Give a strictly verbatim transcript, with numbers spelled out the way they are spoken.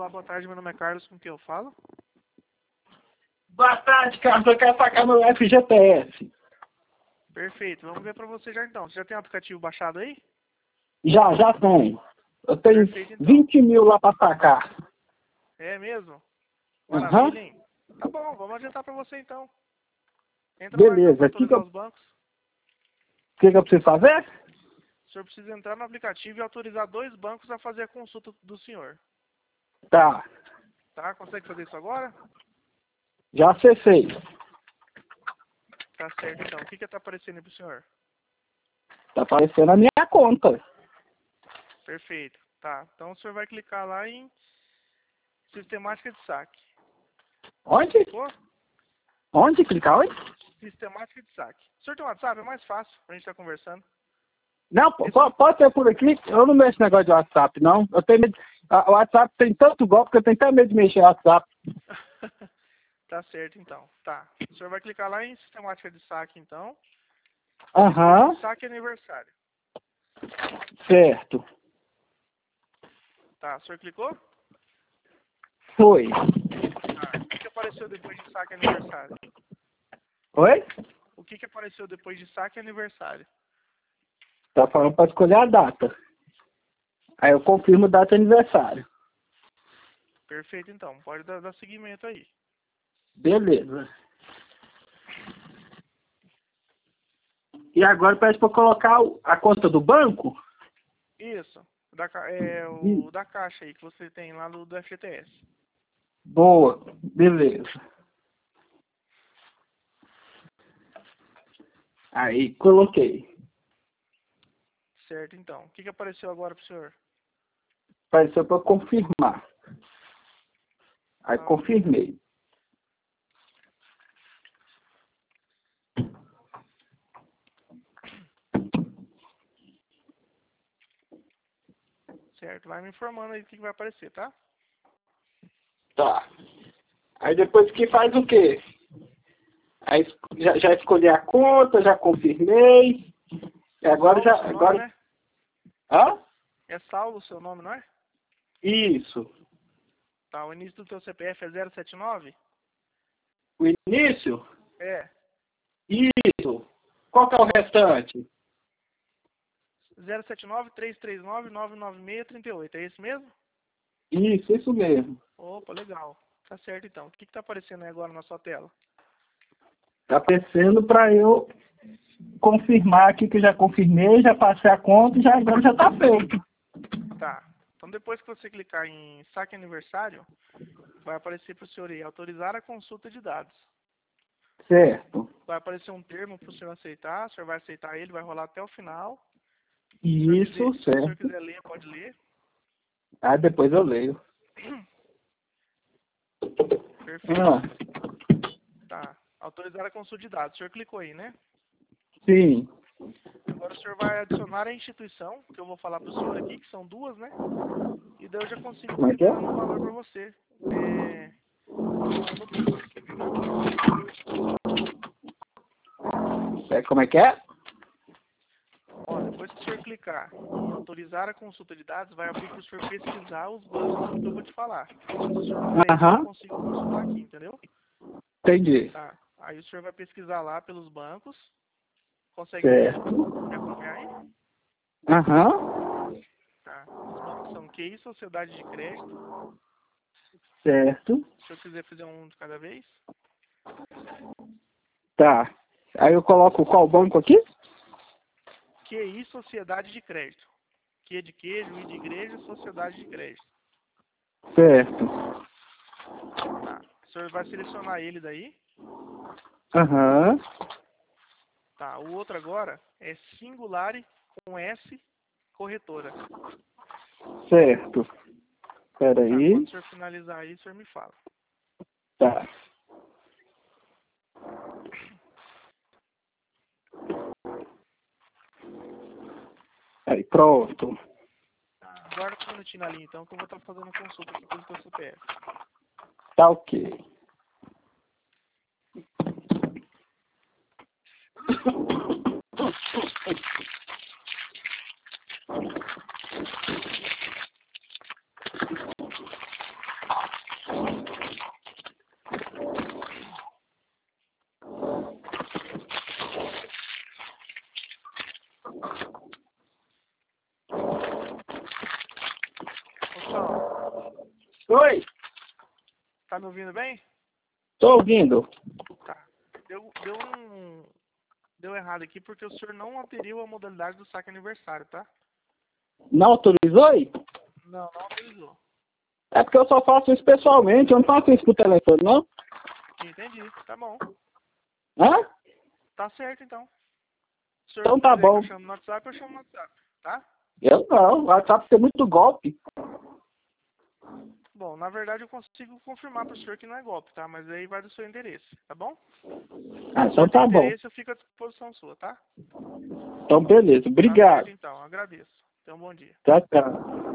boa tarde, meu nome é Carlos, com quem eu falo? Boa tarde, Carlos. Eu quero sacar meu F G T S. Perfeito, vamos ver pra você já então. Você já tem o aplicativo baixado aí? Já, já tenho. Eu tenho Perfeito, então. vinte mil lá pra sacar. É mesmo? Aham. Maravilha, hein? Tá bom, vamos adiantar pra você então. Entra lá então Beleza. pra O que, que, autorizar eu, os bancos. que, que eu preciso fazer? O senhor precisa entrar no aplicativo e autorizar dois bancos a fazer a consulta do senhor. Tá. Tá? Consegue fazer isso agora? Já acessei. Tá certo então. O que que tá aparecendo aí pro senhor? Tá aparecendo a minha conta. Perfeito. Tá. Então o senhor vai clicar lá em Sistemática de saque. Onde? Clicou? Onde? Clicar onde? Sistemática de saque. O senhor tem WhatsApp? É mais fácil pra gente estar conversando. Não, p- Esse- p- pode ser por aqui. Eu não mexo nesse negócio de WhatsApp, não. Eu tenho medo. a- O WhatsApp tem tanto golpe que eu tenho até medo de mexer no WhatsApp. Tá certo então. Tá. O senhor vai clicar lá em Sistemática de saque então. Aham. Saque aniversário. Certo. Tá. O senhor clicou? Foi. Tá. O que que apareceu depois de saque aniversário? Oi? O que que apareceu depois de saque aniversário? Tá falando pra escolher a data. Aí eu confirmo data de aniversário. Perfeito então. Pode dar, dar seguimento aí. Beleza. E agora pede pra eu colocar o- a conta do banco? Isso. Da, ca- é, o da caixa aí que você tem lá do, do F G T S. Boa. Beleza. Aí, coloquei. Certo então. O que que apareceu agora pro senhor? Apareceu pra eu confirmar. Aí Ah, confirmei. certo. Vai me informando aí o que que vai aparecer, tá? Tá. Aí depois que faz o quê? Aí es- já, já escolhi a conta, já confirmei. E agora Saulo já. o seu nome, Agora... né? Hã? É Saulo o seu nome, não é? Isso. Tá. O início do teu C P F é zero sete nove? O início? É. Isso. Qual que é o restante? zero sete nove, três três nove, nove nove seis, três oito. É esse mesmo? Isso, isso mesmo. Opa, legal. Tá certo então. O que que tá aparecendo aí agora na sua tela? Tá aparecendo para eu confirmar aqui que eu já confirmei, já passei a conta e já, agora já tá feito. Tá. Então depois que você clicar em saque aniversário, vai aparecer pro senhor aí, autorizar a consulta de dados. Certo. Vai aparecer um termo pro senhor aceitar, o senhor vai aceitar ele, vai rolar até o final. Se o senhor Isso, quiser, se o senhor certo. quiser ler, pode ler. Ah, depois eu leio. Perfeito. Ah, Tá. Autorizar a consulta de dados. O senhor clicou aí, né? sim. Agora o senhor vai adicionar a instituição, que eu vou falar pro senhor aqui, que são duas, né? E daí eu já consigo Como estar é que é? liberando o valor pra você. É, no, no Pix. É, como é que é? Ó, depois que o senhor clicar em autorizar a consulta de dados, vai abrir para o senhor pesquisar os bancos que eu vou te falar. Se o senhor não quiser isso, eu Aham, consigo consultar aqui, entendeu? entendi. Tá. Aí o senhor vai pesquisar lá pelos bancos. Consegue Certo. me acompanhar aí? Aham, Tá. Os bancos são Q I, Sociedade de Crédito. certo. Se o senhor quiser fazer um de cada vez. Tá. Aí eu coloco qual banco aqui? Q I, Sociedade de Crédito. Q de queijo, I de igreja, Sociedade de Crédito. Certo. Tá. O senhor vai selecionar ele daí. Aham, Tá. O outro agora é Singulare com S, corretora. certo. Espera Tá. Quando aí. o senhor finalizar aí, o senhor me fala. Tá. Aí, pronto. Guarda um minutinho na linha, então, que eu vou estar fazendo consulta aqui pelo teu C P F. Tá ok. Oi, Tá me ouvindo bem? tô ouvindo. Tá. Deu, deu um... Deu errado aqui porque o senhor não aderiu à modalidade do saque aniversário, tá? Não autorizou aí? Não, não autorizou. É porque eu só faço isso pessoalmente, eu não faço isso por telefone, não? Entendi. Tá bom. Hã? Tá certo, então. Se o senhor Então tá quiser que bom. eu chame no WhatsApp, eu chamo no WhatsApp, tá? Eu não, o WhatsApp tem muito golpe. Bom, na verdade eu consigo confirmar pro senhor que não é golpe, tá? Mas aí vai do seu endereço, tá bom? Ah, Se o então senhor tem tá bom. interesse, eu fico à disposição sua, tá? Então beleza, Tá certo, obrigado. então. Agradeço. Tenha um bom dia. Tchau, tchau.